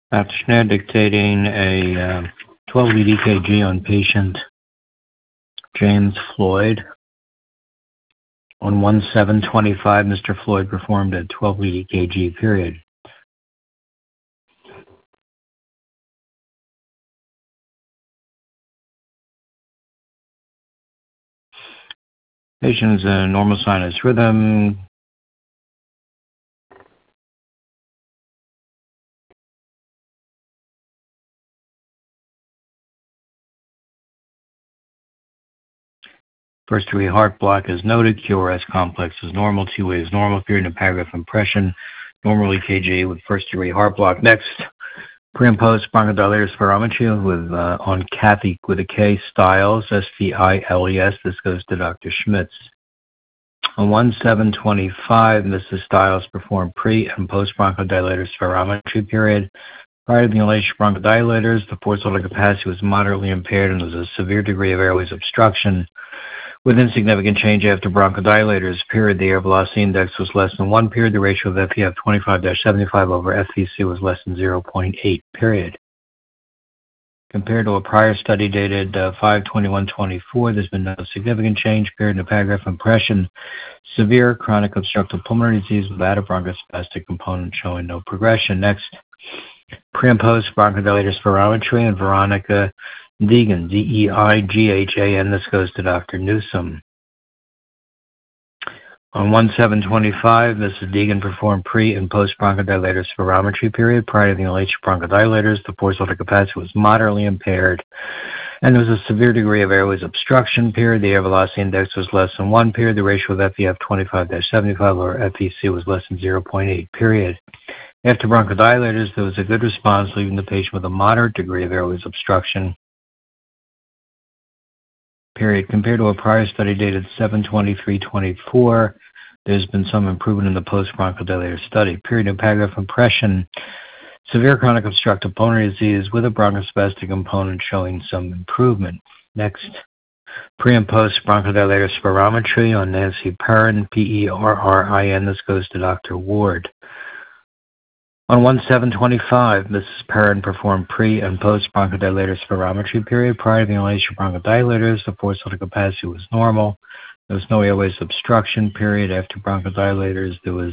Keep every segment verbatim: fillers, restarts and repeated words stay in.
Doctor Schneider dictating a uh, twelve lead E K G on patient James Floyd. On one seven twenty-five, Mister Floyd performed a twelve lead E K G period. Patient's a normal sinus rhythm. First degree heart block is noted. Q R S complex is normal. T waves normal. Period and paragraph impression. Normal E K G with first degree heart block. Next, pre and post bronchodilator spirometry with uh, on Kathy with a K Stiles, S T I L E S. This goes to Doctor Schmitz. On one seven twenty-five, Missus Stiles performed pre and post bronchodilator spirometry period. Prior to the inhalation of bronchodilators, the forced vital capacity was moderately impaired and there was a severe degree of airways obstruction with insignificant change after bronchodilators. Period. The air velocity index was less than one. Period. The ratio of F E F twenty-five to seventy-five over F V C was less than zero point eight. Period. Compared to a prior study dated uh, five twenty-one twenty-four, there's been no significant change. Period. In the paragraph impression, severe chronic obstructive pulmonary disease without a bronchospastic component showing no progression. Next, pre and post bronchodilator spirometry and Veronica Deegan, D E I G H A N. This goes to Doctor Newsom. On one seven twenty-five, Missus Deegan performed pre and post bronchodilator spirometry period. Prior to the inhalation of bronchodilators, the forced vital capacity was moderately impaired and there was a severe degree of airways obstruction. Period. The air velocity index was less than one. Period. The ratio of F E F twenty-five to seventy-five or F V C was less than zero point eight. Period. After bronchodilators, there was a good response, leaving the patient with a moderate degree of airways obstruction. Period. Compared to a prior study dated seven twenty-three twenty-four, there's been some improvement in the post-bronchodilator study. Period. In paragraph impression, severe chronic obstructive pulmonary disease with a bronchospastic component showing some improvement. Next, pre and post bronchodilator spirometry on Nancy Perrin, P E R R I N. This goes to Doctor Ward. On one seven twenty-five, Missus Perrin performed pre and post bronchodilator spirometry period. Prior to the inhalation of bronchodilators, the forced vital capacity was normal. There was no airways obstruction. Period. After bronchodilators, there was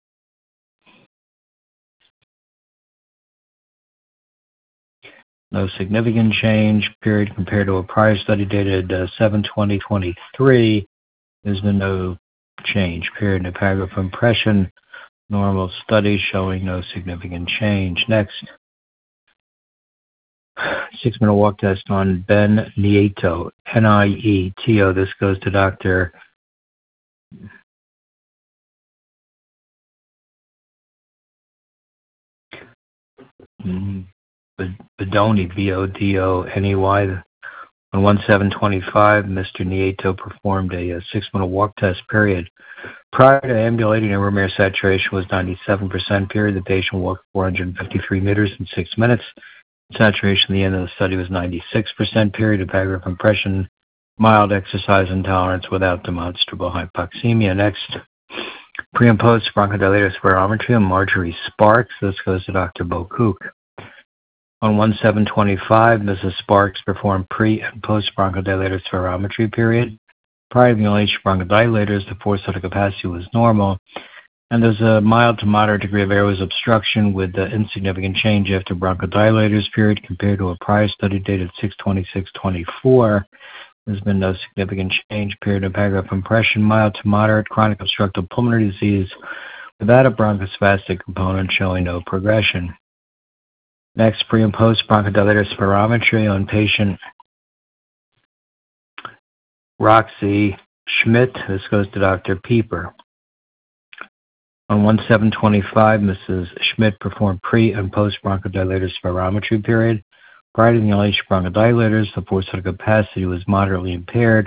no significant change. Period. Compared to a prior study dated uh, seven twenty twenty-three, there's been no change. Period. In the paragraph impression, normal study showing no significant change. Next, six-minute walk test on Ben Nieto, N I E T O. This goes to Doctor Bodoni, B O D O N E Y. On one seven twenty-five, Mister Nieto performed a, a six-minute walk test period. Prior to ambulating, air room air saturation was ninety-seven percent. Period. The patient walked four hundred fifty-three meters in six minutes. Saturation at the end of the study was ninety-six percent. Period. A paragraph impression, mild exercise intolerance without demonstrable hypoxemia. Next, pre and post bronchodilator spirometry on Marjorie Sparks. This goes to Doctor Bocook. On one seven twenty-five, Missus Sparks performed pre and post bronchodilator spirometry period. Prior to the inhalation of bronchodilators, the forced vital capacity was normal, and there's a mild to moderate degree of airways obstruction with uh, insignificant change after bronchodilators. Period. Compared to a prior study dated six twenty-six twenty-four, there's been no significant change. Period. In paragraph impression, mild to moderate chronic obstructive pulmonary disease without a bronchospastic component showing no progression. Next, pre and post bronchodilator spirometry on patient Roxy Schmidt. This goes to Doctor Pieper. On one seven twenty-five, Missus Schmidt performed pre and post bronchodilator spirometry period. Prior to the inhalation of bronchodilators, the forced vital capacity was moderately impaired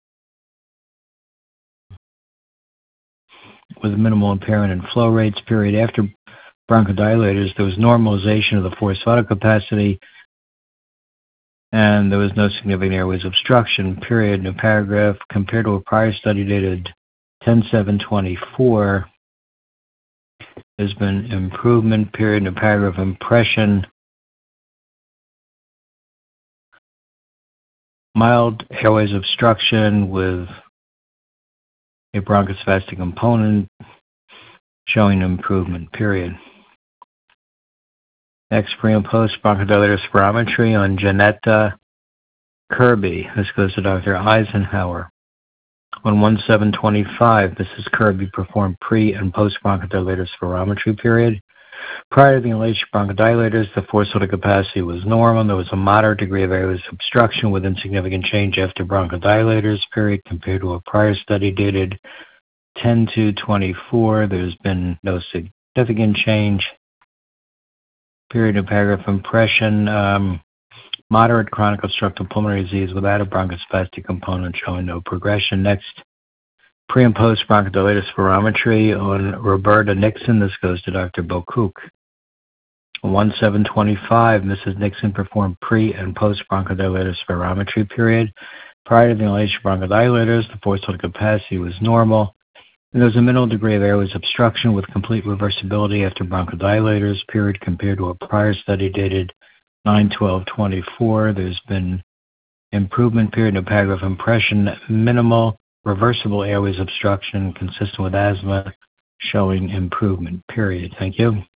with minimal impairment in flow rates. Period. After bronchodilators, there was normalization of the forced vital capacity and there was no significant airways obstruction. Period. In a paragraph, compared to a prior study dated ten seven twenty-four, there's been improvement. Period. In a paragraph impression, mild airways obstruction with a bronchospastic component showing improvement, period. Next, pre and post bronchodilator spirometry on Janetta Kirby. This goes to Doctor Eisenhower. On one seven twenty-five, Missus Kirby performed pre and post bronchodilator spirometry, period. Prior to the inhalation bronchodilators, the forced total capacity was normal. There was a moderate degree of airways obstruction with insignificant change after bronchodilators, period, compared to a prior study dated ten two twenty-four. There's been no significant change. Period of paragraph impression. Um, moderate chronic obstructive pulmonary disease without a bronchospastic component showing no progression. Next, pre and post bronchodilator spirometry on Roberta Nixon. This goes to Doctor Bocook. one seven twenty-five, Missus Nixon performed pre and post bronchodilator spirometry, period. Prior to the inhalation bronchodilators, the forced total capacity was normal. And there was a minimal degree of airways obstruction with complete reversibility after bronchodilators, period, compared to a prior study dated nine twelve twenty-four. There's been improvement, period, of paragraph impression, minimal reversible airways obstruction consistent with asthma showing improvement, period. Thank you.